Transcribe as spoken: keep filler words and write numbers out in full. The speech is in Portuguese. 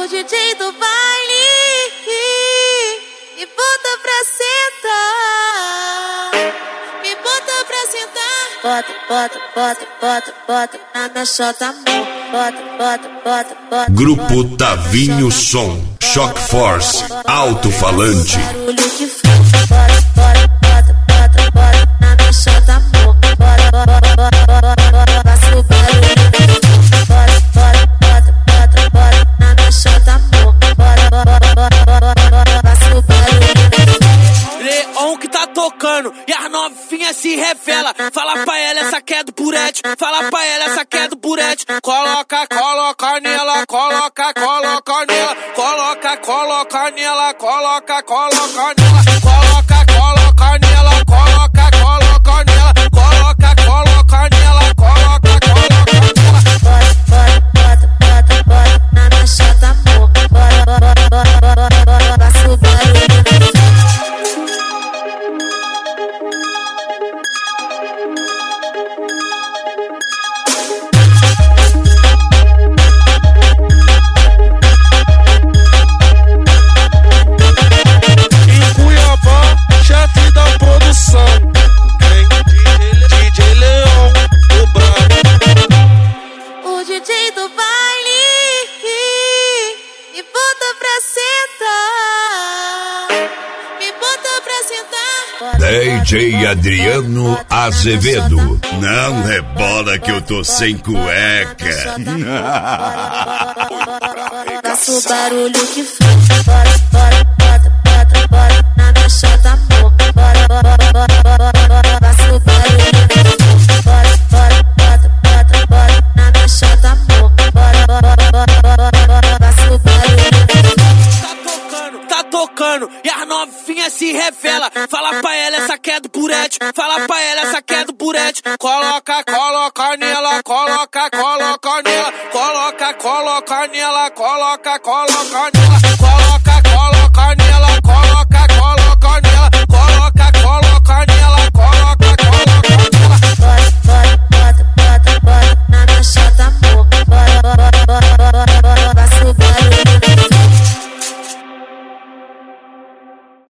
D J do baile me bota pra sentar, me bota pra sentar. Bota, bota, bota, bota, bota na minha chota, amor. Bota, bota, bota, bota. Grupo Tavinho Som, Shock Force, alto-falante. Barulho que faz. Bota, bota, bota, bota, bota na minha chota, amor. Bota, bota, bota, bota, bota, faça o barulho. Bota, bota, bota, bota, bota na minha chota, amor. Bota, bota, bota, bota, bota, faça o barulho. Leon que tá tocando e as novinhas se revela. Fala pra ela, essa que é do Purete. Fala pra ela, essa que é do Purete. Coloca, coloca nela, coloca, coloca nela. Coloca, coloca nela, coloca, coloca nela. Coloca, coloca nela, coloca, coloca nela. Coloca, coloca nela, coloca, coloca nela. Bota, bota, bota, bota, bota na minha chota, amor. Bota, bota, bota, bota, bota, faça o barulho. D J Adriano Azevedo. Não rebola que eu tô sem cueca. Faça o barulho que faz. Bora, bora, bota, bota, bota na minha chota, amor. Bora, bora, bora, bora, bora, faça o barulho. Bora, bora, bota, bota, bota na minha chota, amor. Bora, bora, bora, bora, bora, faça o barulho. Tá tocando, tá tocando e as novinhas se revela. Fala pra ela, essa que é do Purete. Fala pra ela, essa que é do Purete. Coloca, coloca nela, coloca, coloca nela. Coloca, coloca nela, coloca, coloca nela. Coloca,